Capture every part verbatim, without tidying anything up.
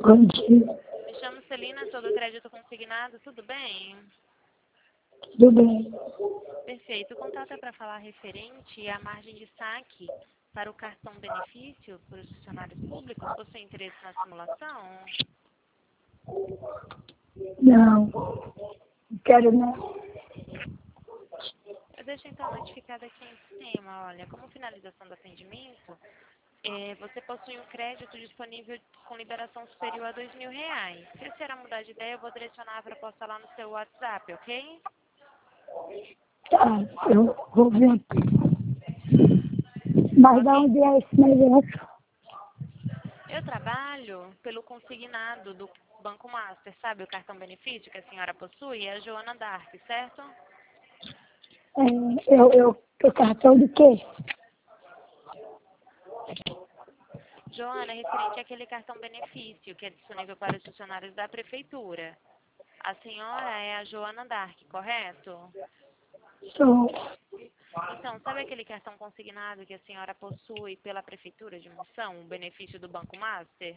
Bom dia. Me chamo Celina, sou do Crédito Consignado, tudo bem? Tudo bem? Perfeito. O contato é para falar referente à margem de saque para o cartão benefício para os funcionários públicos. Você tem interesse na simulação? Não. Não quero não. Eu deixo então notificado aqui em sistema, olha, como finalização do atendimento, é, você possui um crédito disponível com liberação superior a dois mil reais. Se a senhora mudar de ideia, eu vou direcionar a proposta lá no seu WhatsApp, ok? Tá, eu vou ver aqui. Mas da Ok. onde é esse negócio? Eu trabalho pelo consignado do Banco Master, sabe o cartão benefício que a senhora possui? É a Joana Dark, certo? É, eu, eu, o cartão de quê? Joana, é referente àquele cartão benefício que é disponível para os funcionários da prefeitura. A senhora é a Joana Dark, correto? Sou. Então, sabe aquele cartão consignado que a senhora possui pela prefeitura de Monção, o benefício do Banco Master?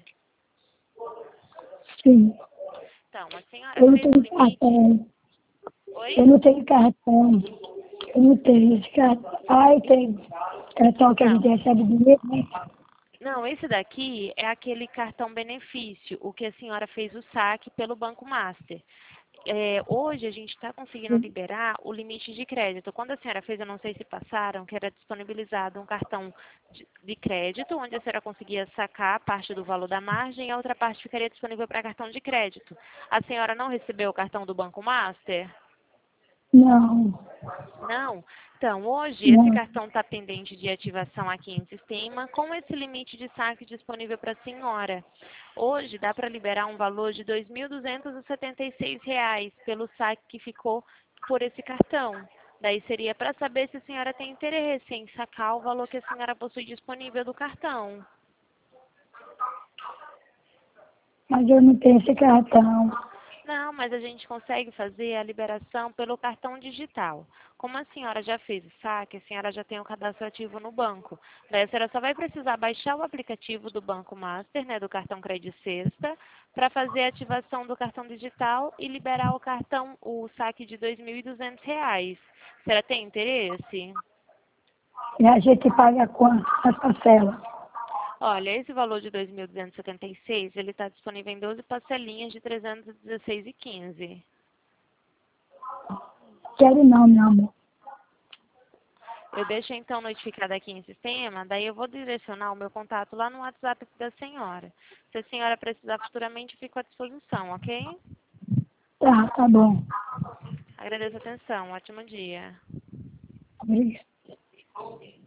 Sim. Então, a senhora Eu não fez o tenho limite... cartão. Oi? Eu não tenho cartão. Eu não tenho esse cartão. Ah, eu tenho cartão que a Então, gente recebe dinheiro, né? não, esse daqui é aquele cartão benefício, o que a senhora fez o saque pelo Banco Master. É, hoje a gente está conseguindo liberar o limite de crédito. Quando a senhora fez, eu não sei se passaram, que era disponibilizado um cartão de, de crédito, onde a senhora conseguia sacar parte do valor da margem e a outra parte ficaria disponível para cartão de crédito. A senhora não recebeu o cartão do Banco Master? Não. Não. Então, hoje esse Não. cartão está pendente de ativação aqui em sistema, com esse limite de saque disponível para a senhora. Hoje dá para liberar um valor de dois mil duzentos e setenta e seis reais pelo saque que ficou por esse cartão. Daí seria para saber se a senhora tem interesse em sacar o valor que a senhora possui disponível do cartão. Mas eu não tenho esse cartão. Não, mas a gente consegue fazer a liberação pelo cartão digital. Como a senhora já fez o saque, a senhora já tem o cadastro ativo no banco. Daí a senhora só vai precisar baixar o aplicativo do Banco Master, né, do cartão Crédito Sexta, para fazer a ativação do cartão digital e liberar o cartão, o saque de dois mil e duzentos reais. A senhora tem interesse? E a gente paga quanto? As parcelas? Olha, esse valor de dois mil duzentos e setenta e seis, ele está disponível em doze parcelinhas de trezentos e dezesseis reais e quinze centavos. Quero não, meu amor. Eu deixo então notificado aqui em sistema, daí eu vou direcionar o meu contato lá no WhatsApp da senhora. Se a senhora precisar futuramente, eu fico à disposição, ok? Tá, tá bom. Agradeço a atenção, ótimo dia. Obrigada.